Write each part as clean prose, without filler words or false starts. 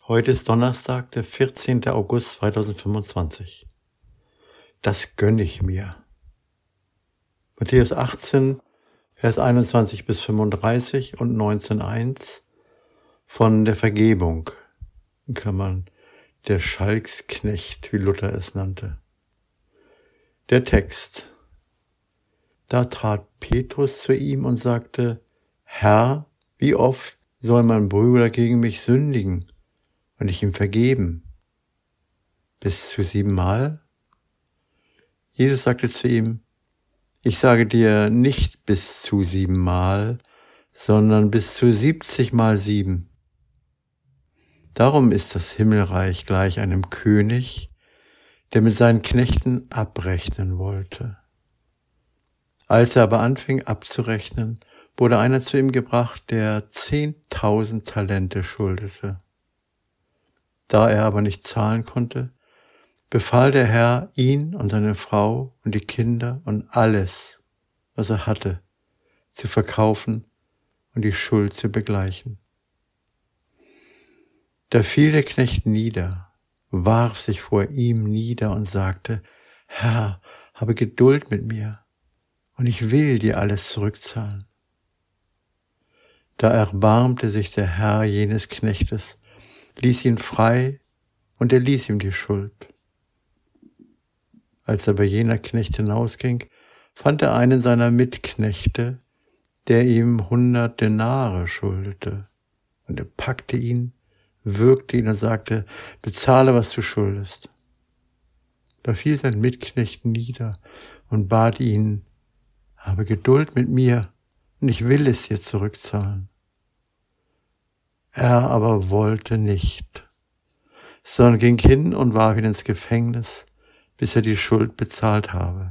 Heute ist Donnerstag, der 14. August 2025. Das gönne ich mir. Matthäus 18, Vers 21 bis 35 und 19,1 von der Vergebung, in Klammern, der Schalksknecht, wie Luther es nannte. Der Text. Da trat Petrus zu ihm und sagte: Herr, wie oft soll mein Bruder gegen mich sündigen und ich ihm vergeben? Bis zu 7-mal? Jesus sagte zu ihm: Ich sage dir nicht bis zu 7-mal, sondern bis zu 70-mal 7. Darum ist das Himmelreich gleich einem König, der mit seinen Knechten abrechnen wollte. Als er aber anfing abzurechnen, wurde einer zu ihm gebracht, der 10.000 Talente schuldete. Da er aber nicht zahlen konnte, befahl der Herr, ihn und seine Frau und die Kinder und alles, was er hatte, zu verkaufen und die Schuld zu begleichen. Da fiel der Knecht nieder, warf sich vor ihm nieder und sagte: Herr, habe Geduld mit mir, und ich will dir alles zurückzahlen. Da erbarmte sich der Herr jenes Knechtes, ließ ihn frei, und er ließ ihm die Schuld. Als aber jener Knecht hinausging, fand er einen seiner Mitknechte, der ihm 100 Denare schuldete. Und er packte ihn, würgte ihn und sagte: Bezahle, was du schuldest. Da fiel sein Mitknecht nieder und bat ihn: Habe Geduld mit mir, und ich will es dir zurückzahlen. Er aber wollte nicht, sondern ging hin und warf ihn ins Gefängnis, bis er die Schuld bezahlt habe.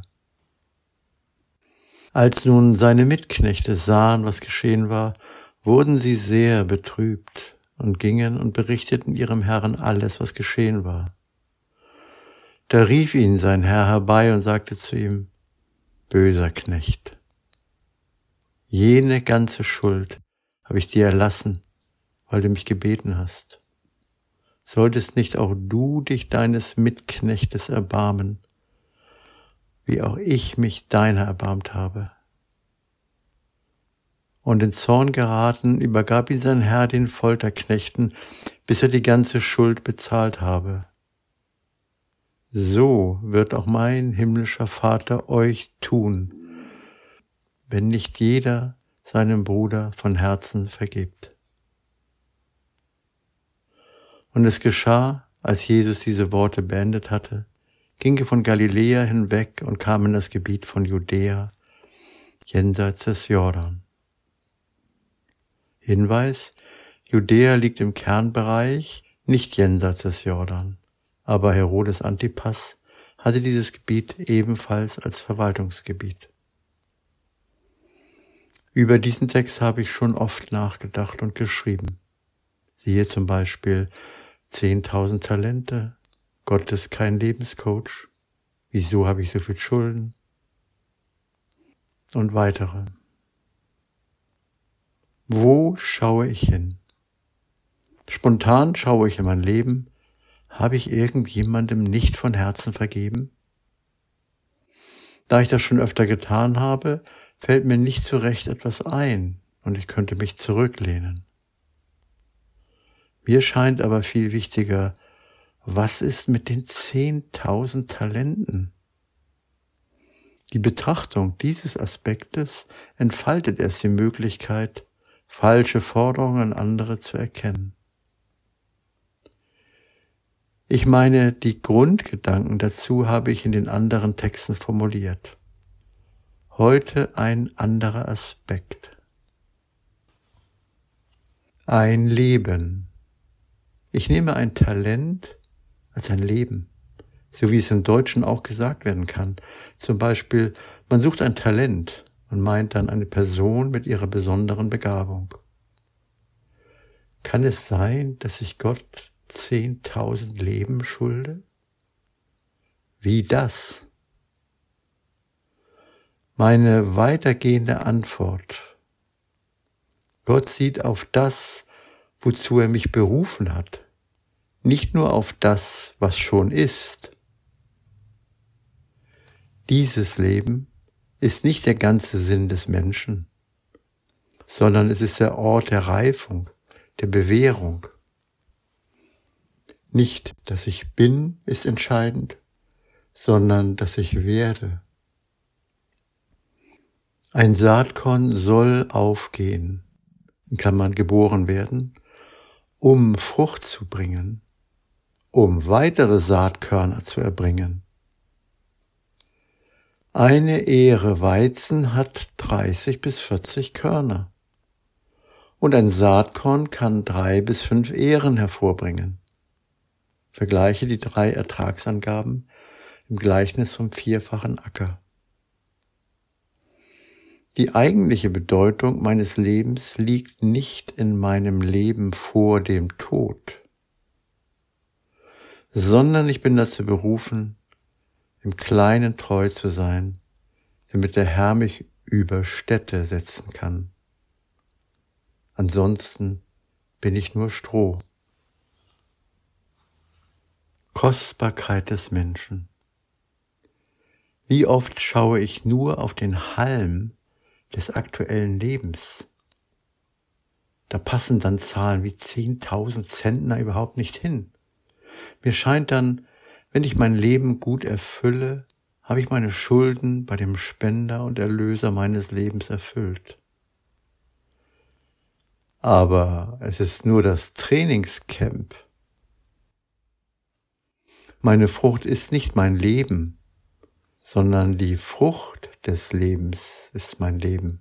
Als nun seine Mitknechte sahen, was geschehen war, wurden sie sehr betrübt und gingen und berichteten ihrem Herrn alles, was geschehen war. Da rief ihn sein Herr herbei und sagte zu ihm: Böser Knecht, jene ganze Schuld habe ich dir erlassen, weil du mich gebeten hast. Solltest nicht auch du dich deines Mitknechtes erbarmen, wie auch ich mich deiner erbarmt habe? Und in Zorn geraten, übergab ihn sein Herr den Folterknechten, bis er die ganze Schuld bezahlt habe. So wird auch mein himmlischer Vater euch tun, wenn nicht jeder seinem Bruder von Herzen vergibt. Und es geschah, als Jesus diese Worte beendet hatte, ging er von Galiläa hinweg und kam in das Gebiet von Judäa, jenseits des Jordan. Hinweis: Judäa liegt im Kernbereich, nicht jenseits des Jordan, aber Herodes Antipas hatte dieses Gebiet ebenfalls als Verwaltungsgebiet. Über diesen Text habe ich schon oft nachgedacht und geschrieben. Siehe zum Beispiel 10.000 Talente, Gott ist kein Lebenscoach, wieso habe ich so viel Schulden? Und weitere. Wo schaue ich hin? Spontan schaue ich in mein Leben. Habe ich irgendjemandem nicht von Herzen vergeben? Da ich das schon öfter getan habe, fällt mir nicht zurecht etwas ein und ich könnte mich zurücklehnen. Mir scheint aber viel wichtiger: Was ist mit den 10.000 Talenten? Die Betrachtung dieses Aspektes entfaltet erst die Möglichkeit, falsche Forderungen an andere zu erkennen. Ich meine, die Grundgedanken dazu habe ich in den anderen Texten formuliert. Heute ein anderer Aspekt. Ein Leben. Ich nehme ein Talent als ein Leben, so wie es im Deutschen auch gesagt werden kann. Zum Beispiel, man sucht ein Talent und meint dann eine Person mit ihrer besonderen Begabung. Kann es sein, dass ich Gott 10.000 Leben schulde? Wie das? Meine weitergehende Antwort: Gott sieht auf das, wozu er mich berufen hat, nicht nur auf das, was schon ist. Dieses Leben ist nicht der ganze Sinn des Menschen, sondern es ist der Ort der Reifung, der Bewährung. Nicht, dass ich bin, ist entscheidend, sondern dass ich werde. Ein Saatkorn soll aufgehen, in Klammern geboren werden, um Frucht zu bringen, um weitere Saatkörner zu erbringen. Eine Ähre Weizen hat 30 bis 40 Körner und ein Saatkorn kann 3 bis 5 Ähren hervorbringen. Vergleiche die 3 Ertragsangaben im Gleichnis vom vierfachen Acker. Die eigentliche Bedeutung meines Lebens liegt nicht in meinem Leben vor dem Tod, sondern ich bin dazu berufen, im Kleinen treu zu sein, damit der Herr mich über Städte setzen kann. Ansonsten bin ich nur Stroh. Kostbarkeit des Menschen. Wie oft schaue ich nur auf den Halm des aktuellen Lebens. Da passen dann Zahlen wie 10.000 Zentner überhaupt nicht hin. Mir scheint dann, wenn ich mein Leben gut erfülle, habe ich meine Schulden bei dem Spender und Erlöser meines Lebens erfüllt. Aber es ist nur das Trainingscamp. Meine Frucht ist nicht mein Leben, sondern die Frucht des Lebens ist mein Leben.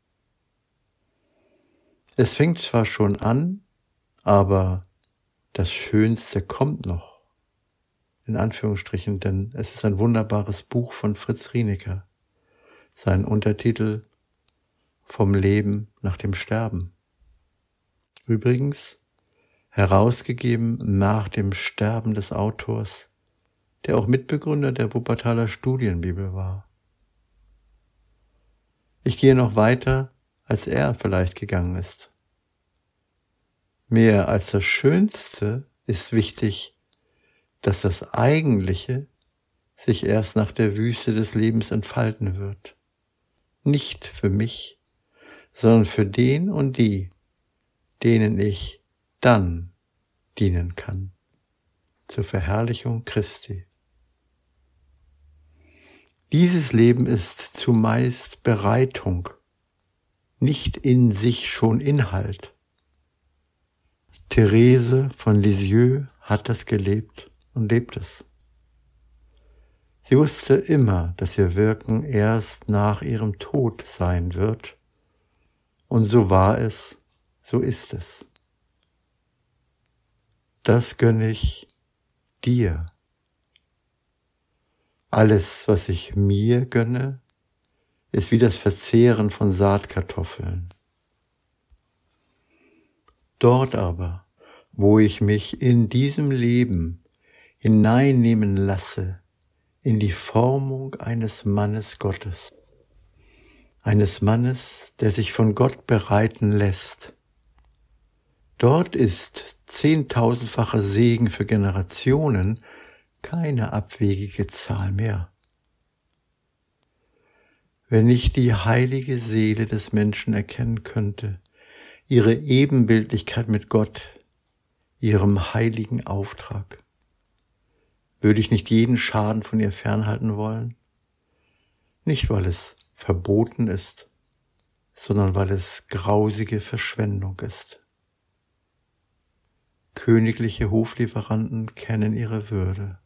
Es fängt zwar schon an, aber das Schönste kommt noch, in Anführungsstrichen, denn es ist ein wunderbares Buch von Fritz Rienecker, sein Untertitel Vom Leben nach dem Sterben. Übrigens herausgegeben nach dem Sterben des Autors, der auch Mitbegründer der Wuppertaler Studienbibel war. Ich gehe noch weiter, als er vielleicht gegangen ist. Mehr als das Schönste ist wichtig, dass das Eigentliche sich erst nach der Wüste des Lebens entfalten wird. Nicht für mich, sondern für den und die, denen ich dann dienen kann, zur Verherrlichung Christi. Dieses Leben ist zumeist Bereitung, nicht in sich schon Inhalt. Therese von Lisieux hat das gelebt und lebt es. Sie wusste immer, dass ihr Wirken erst nach ihrem Tod sein wird, und so war es, so ist es. Das gönne ich dir. Alles, was ich mir gönne, ist wie das Verzehren von Saatkartoffeln. Dort aber, wo ich mich in diesem Leben hineinnehmen lasse, in die Formung eines Mannes Gottes, eines Mannes, der sich von Gott bereiten lässt, dort ist 10.000-facher Segen für Generationen keine abwegige Zahl mehr. Wenn ich die heilige Seele des Menschen erkennen könnte, ihre Ebenbildlichkeit mit Gott, ihrem heiligen Auftrag, würde ich nicht jeden Schaden von ihr fernhalten wollen? Nicht, weil es verboten ist, sondern weil es grausige Verschwendung ist. Königliche Hoflieferanten kennen ihre Würde.